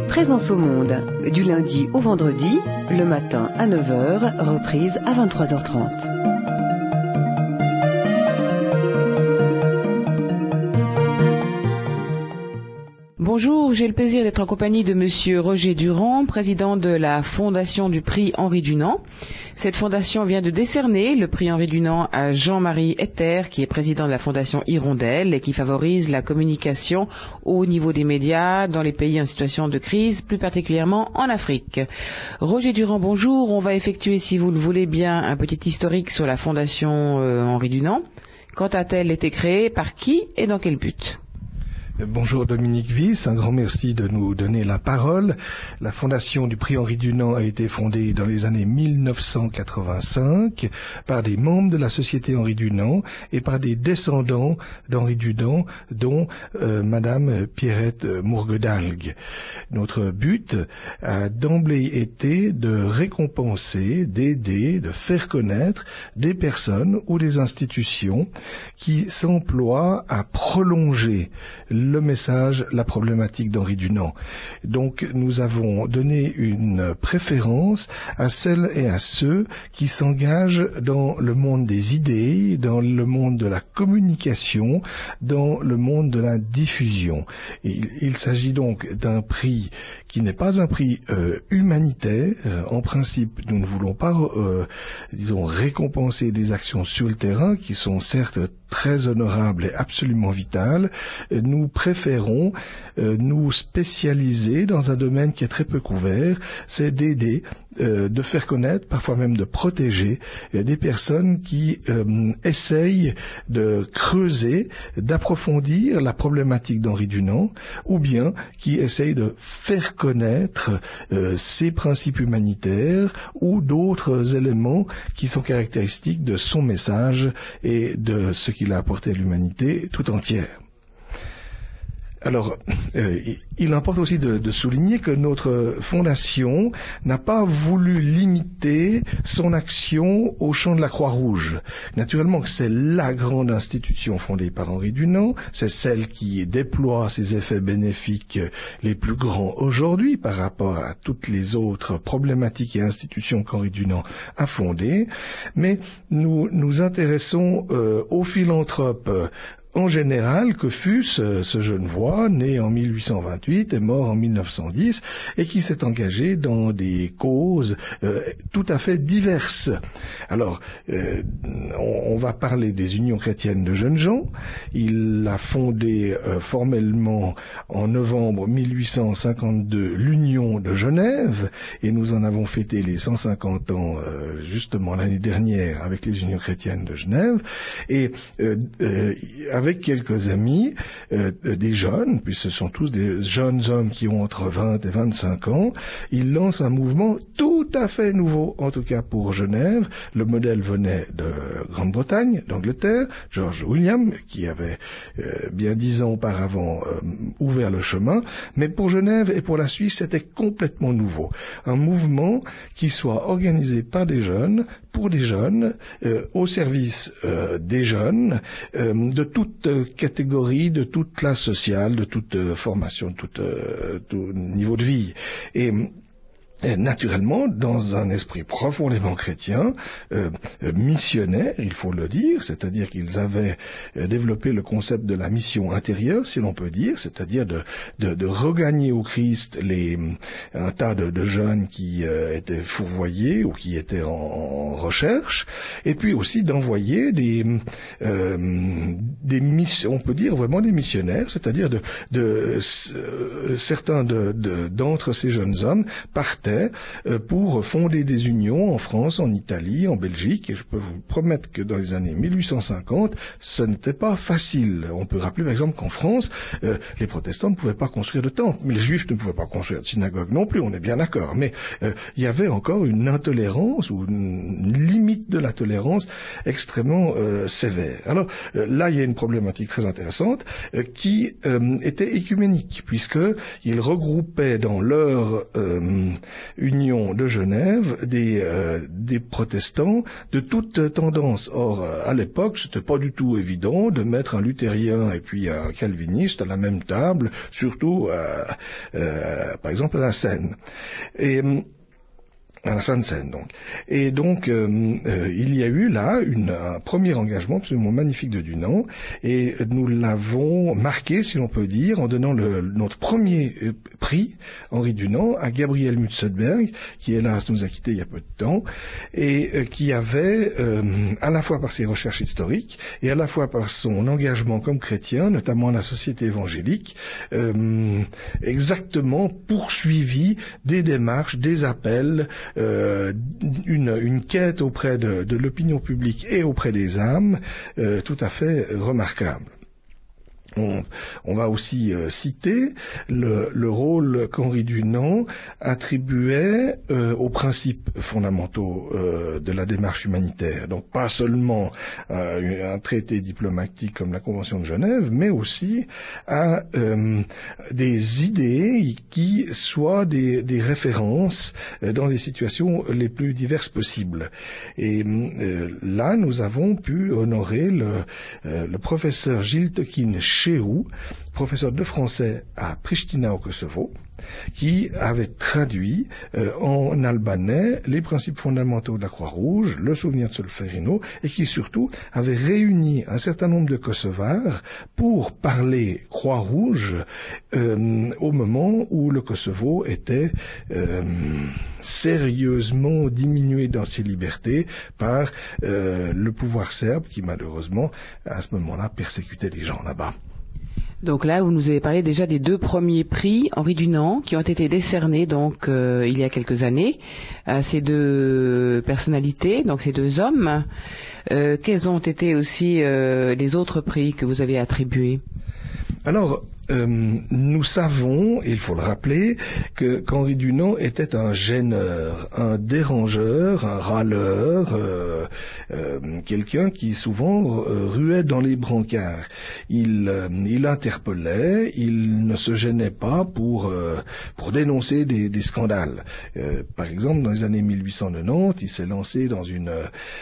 Présence au monde, du lundi au vendredi, le matin à 9h, reprise à 23h30. Bonjour, j'ai le plaisir d'être en compagnie de Monsieur Roger Durand, président de la fondation du prix Henri Dunant. Cette fondation vient de décerner le prix Henri Dunant à Jean-Marie Etter, qui est président de la fondation Hirondelle et qui favorise la communication au niveau des médias dans les pays en situation de crise, plus particulièrement en Afrique. Roger Durand, bonjour. On va effectuer, si vous le voulez bien, un petit historique sur la fondation Henri Dunant. Quand a-t-elle été créée, par qui et dans quel but ? Bonjour Dominique Wyss, un grand merci de nous donner la parole. La fondation du prix Henri Dunant a été fondée dans les années 1985 par des membres de la Société Henri Dunant et par des descendants d'Henri Dunant, dont Madame Pierrette Mourguedalgue. Notre but a d'emblée été de récompenser, d'aider, de faire connaître des personnes ou des institutions qui s'emploient à prolonger le message, la problématique d'Henri Dunant. Donc nous avons donné une préférence à celles et à ceux qui s'engagent dans le monde des idées, dans le monde de la communication, dans le monde de la diffusion. Il s'agit donc d'un prix qui n'est pas un prix humanitaire. En principe, nous ne voulons pas, récompenser des actions sur le terrain qui sont certes très honorables et absolument vitales. Nous préférons nous spécialiser dans un domaine qui est très peu couvert, c'est d'aider, de faire connaître, parfois même de protéger des personnes qui essayent de creuser, d'approfondir la problématique d'Henri Dunant, ou bien qui essayent de faire connaître ses principes humanitaires ou d'autres éléments qui sont caractéristiques de son message et de ce qu'il a apporté à l'humanité tout entière. Alors, il importe aussi de souligner que notre fondation n'a pas voulu limiter son action au champ de la Croix-Rouge. Naturellement que c'est la grande institution fondée par Henri Dunant, c'est celle qui déploie ses effets bénéfiques les plus grands aujourd'hui par rapport à toutes les autres problématiques et institutions qu'Henri Dunant a fondées, mais nous nous intéressons aux philanthropes en général, que fut ce Genevois, né en 1828 et mort en 1910, et qui s'est engagé dans des causes tout à fait diverses. Alors, on va parler des unions chrétiennes de jeunes gens. Il a fondé formellement en novembre 1852 l'Union de Genève, et nous en avons fêté les 150 ans justement l'année dernière avec les unions chrétiennes de Genève, et avec quelques amis, des jeunes, puis ce sont tous des jeunes hommes qui ont entre 20 et 25 ans, ils lancent un mouvement tout à fait nouveau, en tout cas pour Genève. Le modèle venait de Grande-Bretagne, d'Angleterre, George William, qui avait bien 10 ans auparavant ouvert le chemin, mais pour Genève et pour la Suisse, c'était complètement nouveau. Un mouvement qui soit organisé par des jeunes, pour des jeunes, au service des jeunes, de toute catégorie, de toute classe sociale, de toute formation, de tout niveau de vie. Et naturellement, dans un esprit profondément chrétien, missionnaire, il faut le dire, c'est-à-dire qu'ils avaient développé le concept de la mission intérieure, si l'on peut dire, c'est-à-dire de regagner au Christ un tas de jeunes qui étaient fourvoyés ou qui étaient en recherche, et puis aussi d'envoyer des missions, on peut dire vraiment des missionnaires, c'est-à-dire certains d'entre ces jeunes hommes partaient pour fonder des unions en France, en Italie, en Belgique, et je peux vous promettre que dans les années 1850, ce n'était pas facile. On peut rappeler par exemple qu'en France, les protestants ne pouvaient pas construire de temple, mais les juifs ne pouvaient pas construire de synagogue non plus, on est bien d'accord, mais il y avait encore une intolérance ou une limite de la tolérance extrêmement sévère. Alors là, il y a une problématique très intéressante qui était écuménique, puisqu'ils regroupaient dans leur Union de Genève des protestants de toute tendance. Or, à l'époque, c'était pas du tout évident de mettre un luthérien et puis un calviniste à la même table, surtout, par exemple, à la Seine. À la Sainte-Seine, donc. Et donc, il y a eu là un premier engagement absolument magnifique de Dunant, et nous l'avons marqué, si l'on peut dire, en donnant notre premier prix, Henri Dunant, à Gabriel Mutzenberg, qui hélas nous a quittés il y a peu de temps, et qui avait, à la fois par ses recherches historiques, et à la fois par son engagement comme chrétien, notamment à la Société évangélique, exactement poursuivi des démarches, des appels, une quête auprès de l'opinion publique et auprès des âmes tout à fait remarquable. On va aussi citer le rôle qu'Henri Dunant attribuait aux principes fondamentaux de la démarche humanitaire. Donc pas seulement un traité diplomatique comme la Convention de Genève, mais aussi à des idées qui soient des références dans des situations les plus diverses possibles. Et là, nous avons pu honorer le professeur Gilles Tekin Chéou, professeur de français à Pristina au Kosovo, qui avait traduit en albanais les principes fondamentaux de la Croix-Rouge, le souvenir de Solferino, et qui surtout avait réuni un certain nombre de Kosovars pour parler Croix-Rouge au moment où le Kosovo était sérieusement diminué dans ses libertés par le pouvoir serbe qui malheureusement à ce moment-là persécutait les gens là-bas. Donc là, vous nous avez parlé déjà des 2 premiers prix Henri Dunant qui ont été décernés donc il y a quelques années à ces 2 personnalités, donc ces 2 hommes. Quels ont été aussi les autres prix que vous avez attribués? Alors, nous savons, il faut le rappeler, qu'Henri Dunant était un gêneur, un dérangeur, un râleur, quelqu'un qui souvent ruait dans les brancards. Il interpellait, il ne se gênait pas pour dénoncer des scandales. Par exemple, dans les années 1890, il s'est lancé dans une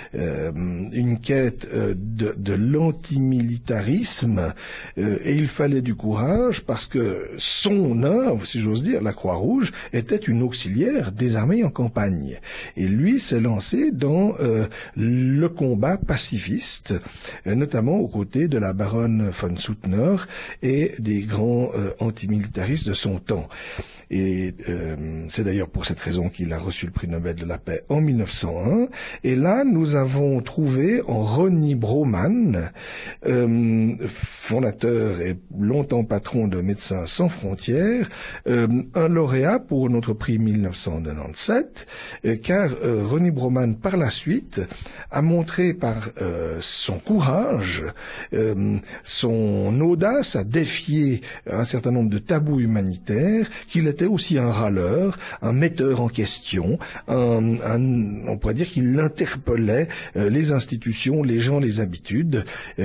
quête de l'antimilitarisme, et il fallait du courage parce que son œuvre, si j'ose dire, la Croix-Rouge, était une auxiliaire des armées en campagne. Et lui s'est lancé dans le combat pacifiste, notamment aux côtés de la baronne von Suttner et des grands antimilitaristes de son temps. Et c'est d'ailleurs pour cette raison qu'il a reçu le prix Nobel de la paix en 1901. Et là, nous avons trouvé en Ronny Broman, fondateur et longtemps patron de Médecins sans frontières, un lauréat pour notre prix 1997, car Ronny Broman, par la suite, a montré par son courage, son audace à défier un certain nombre de tabous humanitaires, qu'il était aussi un râleur, un metteur en question, on pourrait dire qu'il interpellait les institutions, les gens, les habitudes,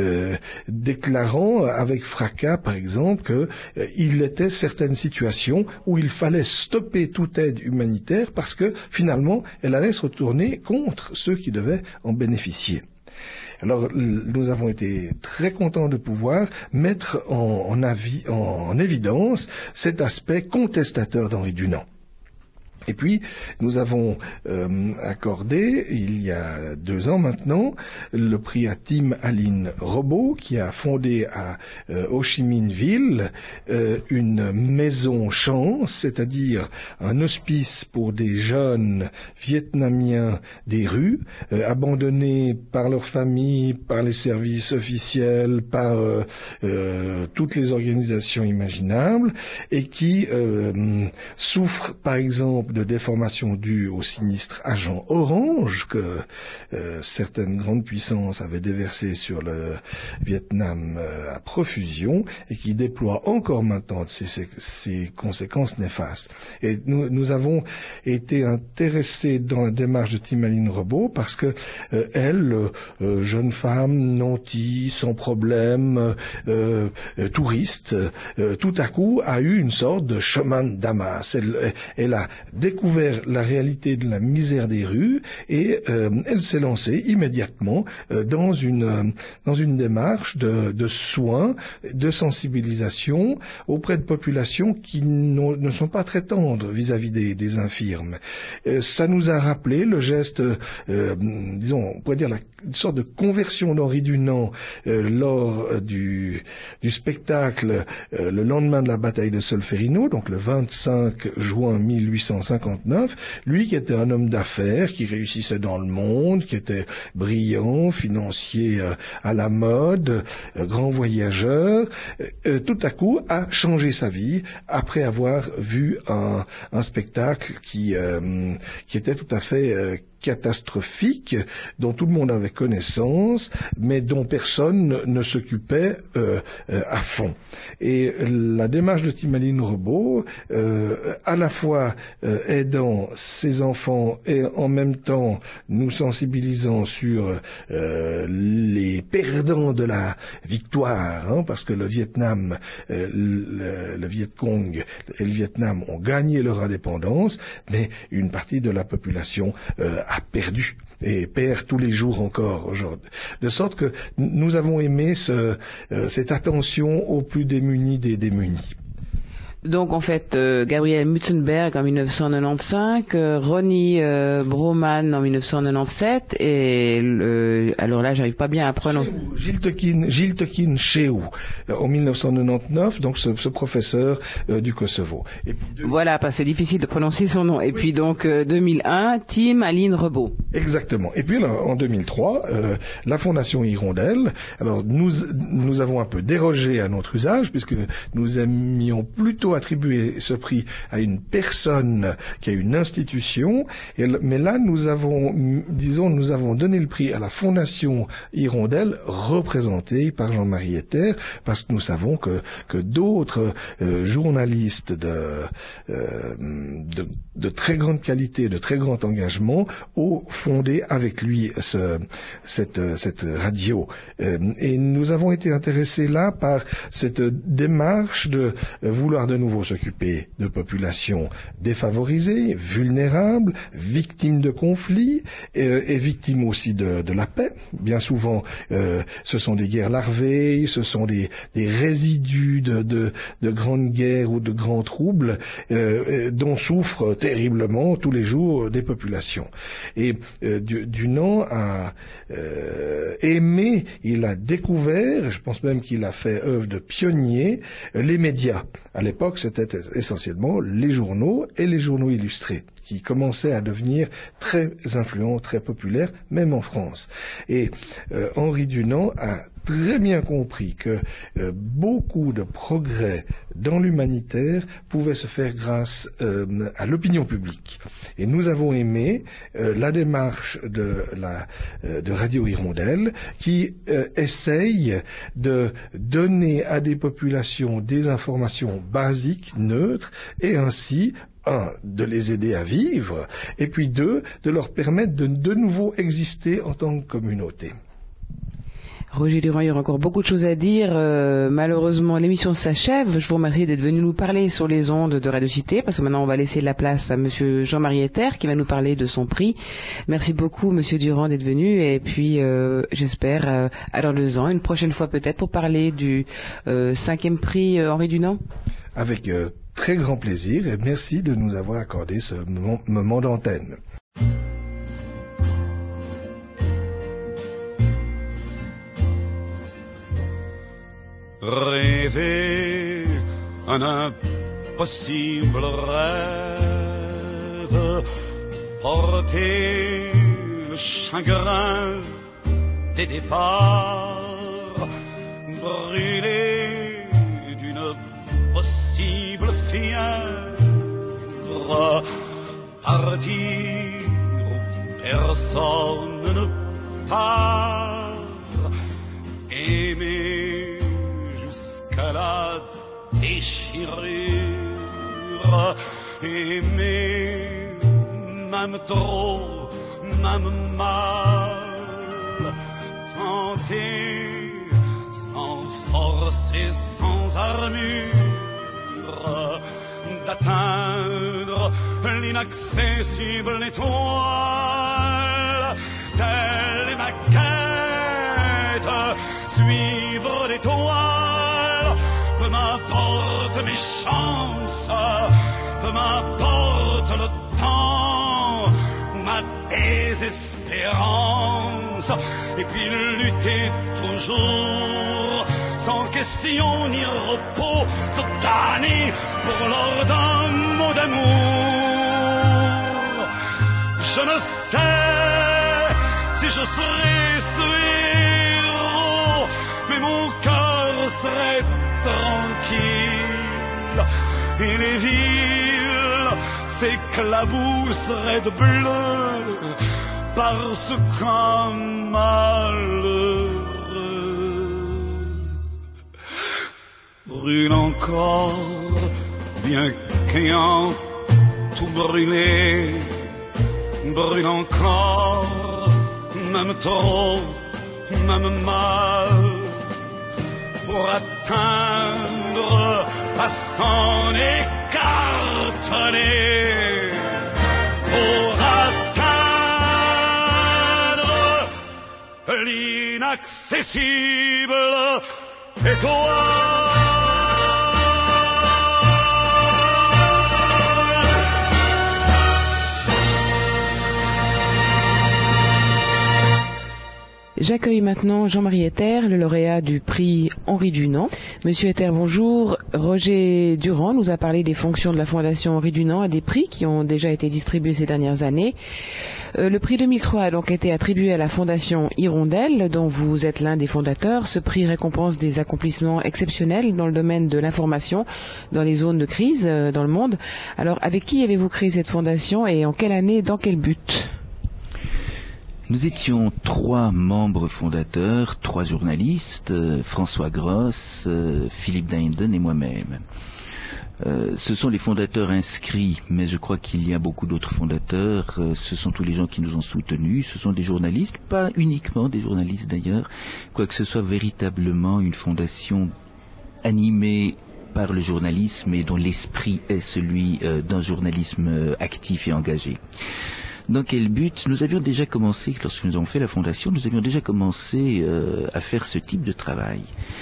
déclarant avec fracas, par exemple, qu'il était certaines situations où il fallait stopper toute aide humanitaire parce que finalement elle allait se retourner contre ceux qui devaient en bénéficier. Alors, nous avons été très contents de pouvoir mettre en évidence cet aspect contestateur d'Henri Dunant. Et puis, nous avons accordé, il y a 2 ans maintenant, le prix à Tim Aline Robot, qui a fondé à Ho Chi Minh Ville une maison chance, c'est-à-dire un hospice pour des jeunes Vietnamiens des rues, abandonnés par leur famille, par les services officiels, par toutes les organisations imaginables, et qui souffrent, par exemple, de déformations dues au sinistre agent Orange que certaines grandes puissances avaient déversé sur le Vietnam à profusion et qui déploie encore maintenant ses conséquences néfastes. Et nous avons été intéressés dans la démarche de Timaline Robot parce que elle, jeune femme, nantie, sans problème, touriste, tout à coup a eu une sorte de chemin de Damas. Elle a découvert la réalité de la misère des rues et elle s'est lancée immédiatement dans une démarche de soins, de sensibilisation auprès de populations qui ne sont pas très tendres vis-à-vis des infirmes. Ça nous a rappelé le geste, disons, on pourrait dire une sorte de conversion d'Henri Dunant lors du spectacle le lendemain de la bataille de Solferino, donc le 25 juin 1859, lui qui était un homme d'affaires, qui réussissait dans le monde, qui était brillant, financier à la mode, grand voyageur, tout à coup a changé sa vie après avoir vu un spectacle qui était tout à fait catastrophique, dont tout le monde avait connaissance, mais dont personne ne s'occupait à fond. Et la démarche de Timaline Rebaud, à la fois aidant ses enfants et en même temps nous sensibilisant sur les perdants de la victoire, parce que le Vietnam, le Viet Cong et le Vietnam ont gagné leur indépendance, mais une partie de la population a perdu et perd tous les jours encore aujourd'hui. De sorte que nous avons aimé cette attention aux plus démunis des démunis. Donc en fait, Gabriel Mutzenberg en 1995, Ronnie Broman en 1997 et alors là j'arrive pas bien à prononcer. Gilles Tekin Cheou en 1999, donc ce professeur du Kosovo. Et puis voilà, parce que c'est difficile de prononcer son nom. Et oui. Puis donc 2001, Tim Aline Rebaud. Exactement. Et puis là, en 2003, la Fondation Hirondelle. Alors nous avons un peu dérogé à notre usage puisque nous aimions plutôt attribuer ce prix à une personne qui a une institution, mais là nous avons donné le prix à la Fondation Hirondelle représentée par Jean-Marie Etter, parce que nous savons que d'autres journalistes de très grande qualité, de très grand engagement ont fondé avec lui cette radio. Et nous avons été intéressés là par cette démarche de vouloir de nouveau s'occuper de populations défavorisées, vulnérables, victimes de conflits et victimes aussi de la paix. Bien souvent, ce sont des guerres larvées, ce sont des résidus de grandes guerres ou de grands troubles dont souffrent terriblement tous les jours des populations. Et Dunant a aimé, il a découvert, je pense même qu'il a fait œuvre de pionnier, les médias. À l'époque, c'était essentiellement les journaux et les journaux illustrés qui commençaient à devenir très influents, très populaires, même en France. Et Henri Dunant a très bien compris que beaucoup de progrès dans l'humanitaire pouvaient se faire grâce à l'opinion publique. Et nous avons aimé la démarche de Radio Hirondelle qui essaye de donner à des populations des informations basiques, neutres, et ainsi de les aider à vivre, et puis deux, de leur permettre de nouveau exister en tant que communauté. Roger Durand, il y aura encore beaucoup de choses à dire. Malheureusement, l'émission s'achève. Je vous remercie d'être venu nous parler sur les ondes de Radio Cité, parce que maintenant on va laisser la place à monsieur Jean-Marie Etter qui va nous parler de son prix. Merci beaucoup, monsieur Durand, d'être venu, et puis j'espère à dans 2 ans, une prochaine fois peut-être, pour parler du 5e prix Henri Dunant. Avec très grand plaisir, et merci de nous avoir accordé ce moment d'antenne. Rêver un impossible rêve, porter le chagrin des départs, brûler d'une possible fièvre, partir où personne ne part, aimer jusqu'à la déchirure, aimer même trop, même mal, tenter sans force et sans armure, d'atteindre l'inaccessible étoile. Telle est ma quête, suivre l'étoile. Peu m'importe mes chances, peu m'importe le temps ou ma désespérance. Et puis lutter toujours, sans question ni repos, se damner pour l'or d'un mot d'amour. Je ne sais si je serai ce héros, mais mon cœur serait tranquille et les villes s'éclabousseraient de bleu parce qu'un malheureux brûle encore, bien qu'ayant tout brûlé, brûle encore, même trop, même mal, pour atteindre à s'en écarteler, pour atteindre l'inaccessible étoile. J'accueille maintenant Jean-Marie Etter, le lauréat du prix Henri Dunant. Monsieur Etter, bonjour. Roger Durand nous a parlé des fonctions de la Fondation Henri Dunant et des prix qui ont déjà été distribués ces dernières années. Le prix 2003 a donc été attribué à la Fondation Hirondelle, dont vous êtes l'un des fondateurs. Ce prix récompense des accomplissements exceptionnels dans le domaine de l'information dans les zones de crise dans le monde. Alors, avec qui avez-vous créé cette fondation et en quelle année, dans quel but ? Nous étions 3 membres fondateurs, 3 journalistes, François Gross, Philippe Deinden et moi-même. Ce sont les fondateurs inscrits, mais je crois qu'il y a beaucoup d'autres fondateurs. Ce sont tous les gens qui nous ont soutenus. Ce sont des journalistes, pas uniquement des journalistes d'ailleurs, quoique ce soit véritablement une fondation animée par le journalisme et dont l'esprit est celui d'un journalisme actif et engagé. Dans quel but? Nous avions déjà commencé, lorsque nous avons fait la fondation, nous avions déjà commencé à faire ce type de travail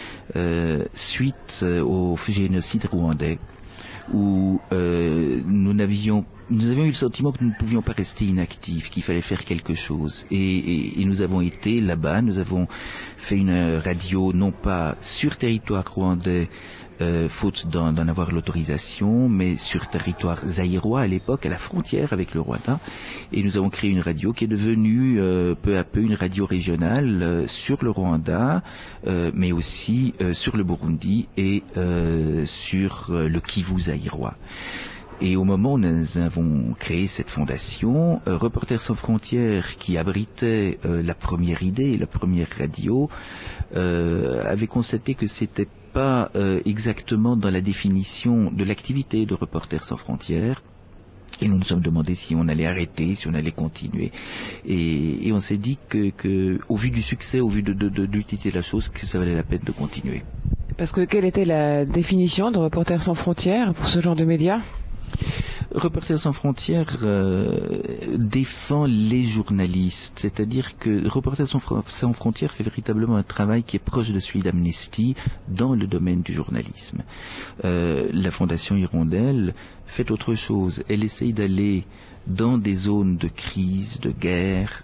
suite au génocide rwandais, où nous avions eu le sentiment que nous ne pouvions pas rester inactifs, qu'il fallait faire quelque chose. Et nous avons été là-bas, nous avons fait une radio non pas sur territoire rwandais, faute d'en avoir l'autorisation, mais sur territoire zaïrois à l'époque, à la frontière avec le Rwanda. Et nous avons créé une radio qui est devenue peu à peu une radio régionale sur le Rwanda, mais aussi sur le Burundi et sur le Kivu zaïrois. Et au moment où nous avons créé cette fondation, Reporters sans frontières, qui abritait la première idée, la première radio, avait constaté que c'était pas exactement dans la définition de l'activité de Reporters sans frontières. Et nous nous sommes demandé si on allait arrêter, si on allait continuer. Et on s'est dit que au vu du succès, au vu de l'utilité de la chose, que ça valait la peine de continuer. Parce que quelle était la définition de Reporters sans frontières pour ce genre de médias ? Reporters sans frontières défend les journalistes, c'est-à-dire que Reporters sans frontières fait véritablement un travail qui est proche de celui d'Amnesty dans le domaine du journalisme. La Fondation Hirondelle fait autre chose, elle essaye d'aller dans des zones de crise, de guerre,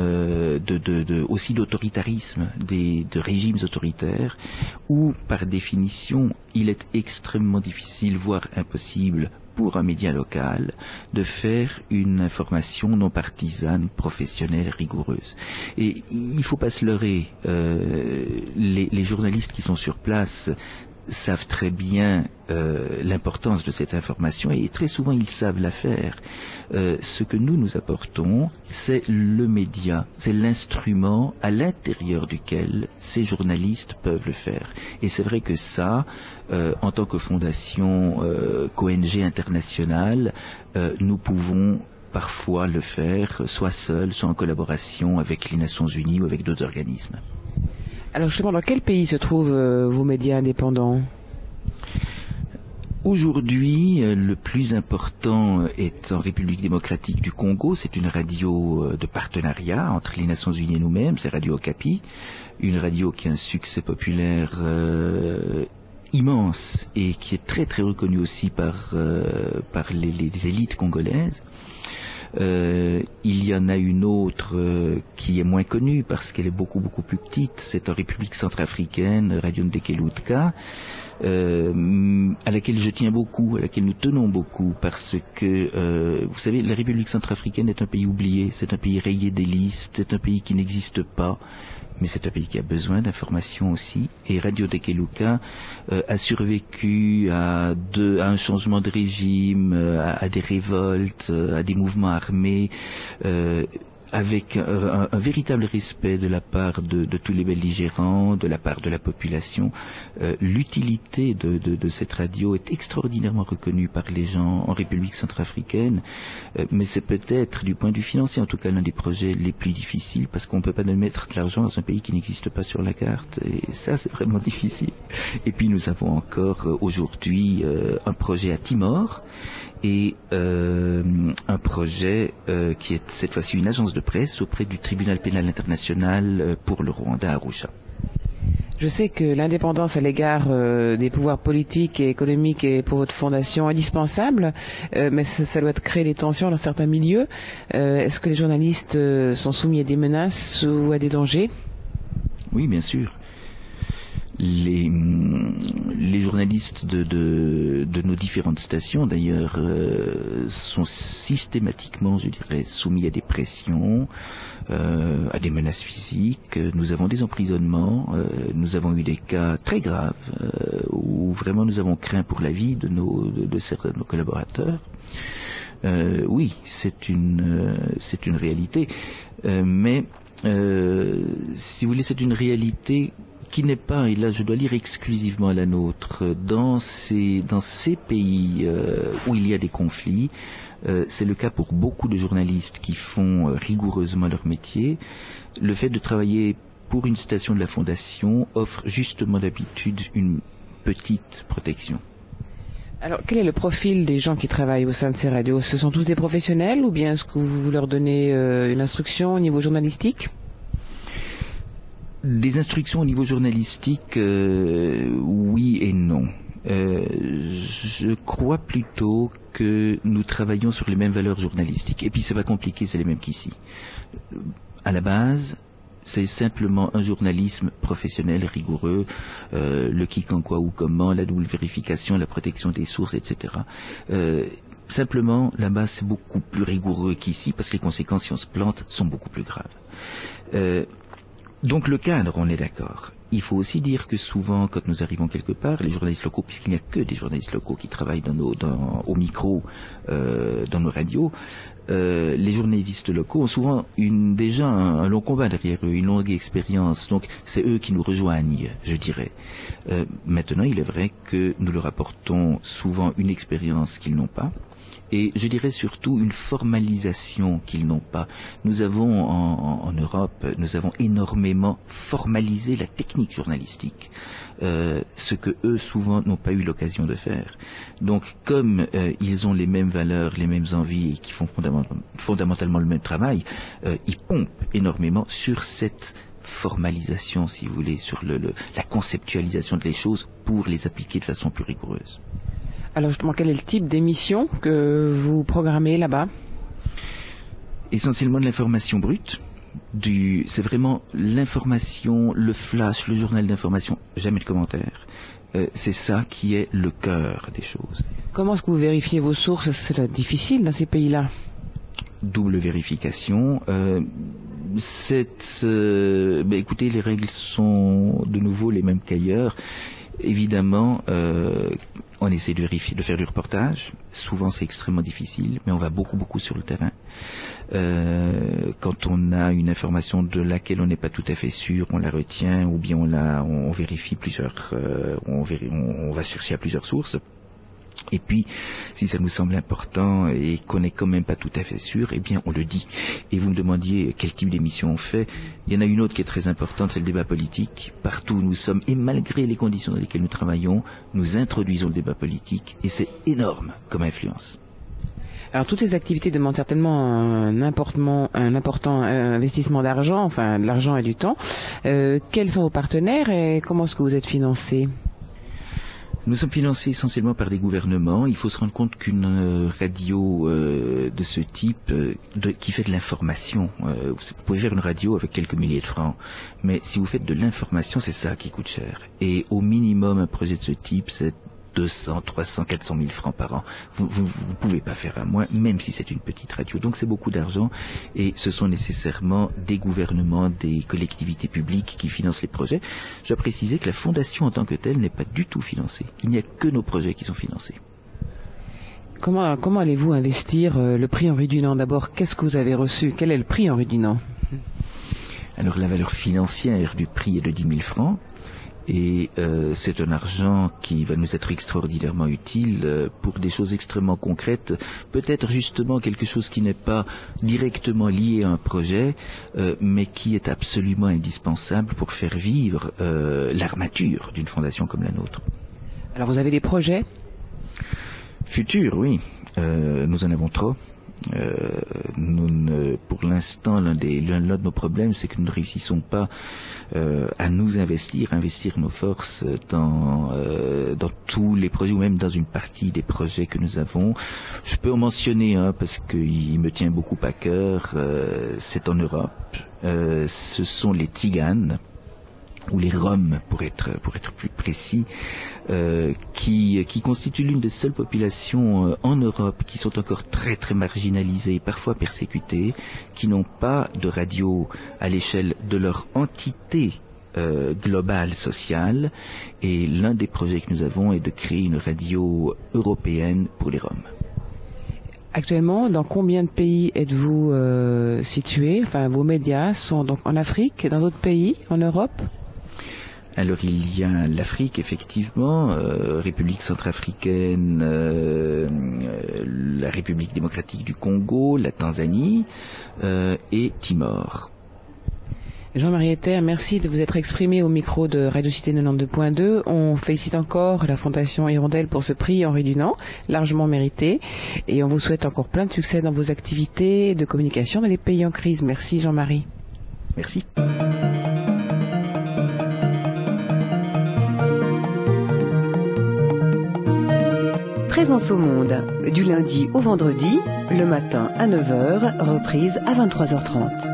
aussi d'autoritarisme, de régimes autoritaires, où par définition il est extrêmement difficile, voire impossible, pour un média local, de faire une information non partisane, professionnelle, rigoureuse. Et il ne faut pas se leurrer, les journalistes qui sont sur place savent très bien l'importance de cette information et très souvent ils savent la faire. Ce que nous apportons, c'est le média, c'est l'instrument à l'intérieur duquel ces journalistes peuvent le faire. Et c'est vrai que ça, en tant que fondation qu'ONG internationale, nous pouvons parfois le faire, soit seul, soit en collaboration avec les Nations Unies ou avec d'autres organismes. Alors justement, dans quel pays se trouvent vos médias indépendants ? Aujourd'hui, le plus important est en République démocratique du Congo. C'est une radio de partenariat entre les Nations Unies et nous-mêmes, c'est Radio Okapi, une radio qui a un succès populaire immense et qui est très très reconnue aussi par les élites congolaises. Il y en a une autre qui est moins connue parce qu'elle est beaucoup plus petite, c'est en République centrafricaine, Radio Ndekelutka, à laquelle je tiens beaucoup, à laquelle nous tenons beaucoup, parce que, vous savez, la République centrafricaine est un pays oublié, c'est un pays rayé des listes, c'est un pays qui n'existe pas, mais c'est un pays qui a besoin d'informations aussi, et Radio Ndekelutka a survécu à un changement de régime, à des révoltes, à des mouvements armés, avec un véritable respect de la part de tous les belligérants, de la part de la population. L'utilité de cette radio est extraordinairement reconnue par les gens en République centrafricaine, mais c'est peut-être, du point de vue financier en tout cas, l'un des projets les plus difficiles, parce qu'on ne peut pas mettre de l'argent dans un pays qui n'existe pas sur la carte, et ça c'est vraiment difficile. Et puis nous avons encore aujourd'hui un projet à Timor, et un projet qui est cette fois-ci une agence de presse auprès du tribunal pénal international pour le Rwanda à Arusha. Je sais que l'indépendance à l'égard des pouvoirs politiques et économiques est pour votre fondation indispensable, mais ça doit créer des tensions dans certains milieux. Est-ce que les journalistes sont soumis à des menaces ou à des dangers ? Oui, bien sûr. Les journalistes de nos différentes stations, d'ailleurs, sont systématiquement, je dirais, soumis à des pressions, à des menaces physiques. Nous avons des emprisonnements, nous avons eu des cas très graves où vraiment nous avons craint pour la vie de certains de nos collaborateurs. Oui, c'est une réalité, mais si vous voulez, c'est une réalité qui n'est pas, et là je dois lire exclusivement à la nôtre, dans ces pays où il y a des conflits. C'est le cas pour beaucoup de journalistes qui font rigoureusement leur métier. Le fait de travailler pour une station de la Fondation offre justement d'habitude une petite protection. Alors, quel est le profil des gens qui travaillent au sein de ces radios ? Ce sont tous des professionnels ou bien est-ce que vous leur donnez une instruction au niveau journalistique ? Des instructions au niveau journalistique, oui et non. Je crois plutôt que nous travaillons sur les mêmes valeurs journalistiques. Et puis c'est pas compliqué, c'est les mêmes qu'ici. À la base, c'est simplement un journalisme professionnel, rigoureux, le qui, quand, quoi, où, comment, la double vérification, la protection des sources, etc. Simplement, là-bas, c'est beaucoup plus rigoureux qu'ici, parce que les conséquences, si on se plante, sont beaucoup plus graves. Donc le cadre, on est d'accord. Il faut aussi dire que souvent, quand nous arrivons quelque part, les journalistes locaux, puisqu'il n'y a que des journalistes locaux qui travaillent au micro, dans nos radios, les journalistes locaux ont souvent déjà un long combat derrière eux, une longue expérience. Donc c'est eux qui nous rejoignent, je dirais. Maintenant, il est vrai que nous leur apportons souvent une expérience qu'ils n'ont pas. Et je dirais surtout une formalisation qu'ils n'ont pas. Nous avons en Europe, nous avons énormément formalisé la technique journalistique, ce que eux souvent n'ont pas eu l'occasion de faire. Donc comme ils ont les mêmes valeurs, les mêmes envies et qui font fondamentalement le même travail, ils pompent énormément sur cette formalisation, si vous voulez, sur la conceptualisation des choses pour les appliquer de façon plus rigoureuse. Alors justement, quel est le type d'émission que vous programmez là-bas ? Essentiellement de l'information brute. C'est vraiment l'information, le flash, le journal d'information, jamais de commentaires. C'est ça qui est le cœur des choses. Comment est-ce que vous vérifiez vos sources ? C'est difficile dans ces pays-là. Double vérification. Écoutez, les règles sont de nouveau les mêmes qu'ailleurs. Évidemment, on essaie de faire du reportage. Souvent, c'est extrêmement difficile, mais on va beaucoup sur le terrain. Quand on a une information de laquelle on n'est pas tout à fait sûr, on la retient, ou bien on vérifie plusieurs, on va chercher à plusieurs sources. Et puis, si ça nous semble important et qu'on n'est quand même pas tout à fait sûr, eh bien, on le dit. Et vous me demandiez quel type d'émission on fait. Il y en a une autre qui est très importante, c'est le débat politique. Partout où nous sommes, et malgré les conditions dans lesquelles nous travaillons, nous introduisons le débat politique, et c'est énorme comme influence. Alors toutes ces activités demandent certainement un important investissement d'argent, enfin de l'argent et du temps. Quels sont vos partenaires et comment est-ce que vous êtes financés ? Nous sommes financés essentiellement par des gouvernements. Il faut se rendre compte qu'une radio de ce type, qui fait de l'information, vous pouvez faire une radio avec quelques milliers de francs, mais si vous faites de l'information, c'est ça qui coûte cher. Et au minimum, un projet de ce type, c'est 200, 300, 400 000 francs par an. Vous pouvez pas faire à moins, même si c'est une petite radio. Donc c'est beaucoup d'argent et ce sont nécessairement des gouvernements, des collectivités publiques qui financent les projets. Je dois préciser que la fondation en tant que telle n'est pas du tout financée. Il n'y a que nos projets qui sont financés. Comment allez-vous investir le prix Henri Dunant ? D'abord, qu'est-ce que vous avez reçu ? Quel est le prix Henri Dunant ? Alors la valeur financière du prix est de 10 000 francs. Et c'est un argent qui va nous être extraordinairement utile pour des choses extrêmement concrètes, peut-être justement quelque chose qui n'est pas directement lié à un projet, mais qui est absolument indispensable pour faire vivre l'armature d'une fondation comme la nôtre. Alors vous avez des projets ? Futurs, oui. Nous en avons trop. Pour l'instant, l'un de nos problèmes, c'est que nous ne réussissons pas à nous investir nos forces dans tous les projets ou même dans une partie des projets que nous avons. Je peux en mentionner un parce qu'il me tient beaucoup à cœur. C'est en Europe. Ce sont les Tziganes, ou les Roms pour être plus précis, qui constituent l'une des seules populations en Europe qui sont encore très très marginalisées, parfois persécutées, qui n'ont pas de radio à l'échelle de leur entité globale sociale, et l'un des projets que nous avons est de créer une radio européenne pour les Roms. Actuellement, dans combien de pays êtes-vous situés ? Enfin, vos médias sont donc en Afrique, dans d'autres pays, en Europe ? Alors il y a l'Afrique, effectivement, République centrafricaine, la République démocratique du Congo, la Tanzanie et Timor. Jean-Marie Etter, merci de vous être exprimé au micro de Radio Cité 92.2. On félicite encore la Fondation Hirondelle pour ce prix Henri Dunant, largement mérité. Et on vous souhaite encore plein de succès dans vos activités de communication dans les pays en crise. Merci Jean-Marie. Merci. Présence au monde, du lundi au vendredi, le matin à 9h, reprise à 23h30.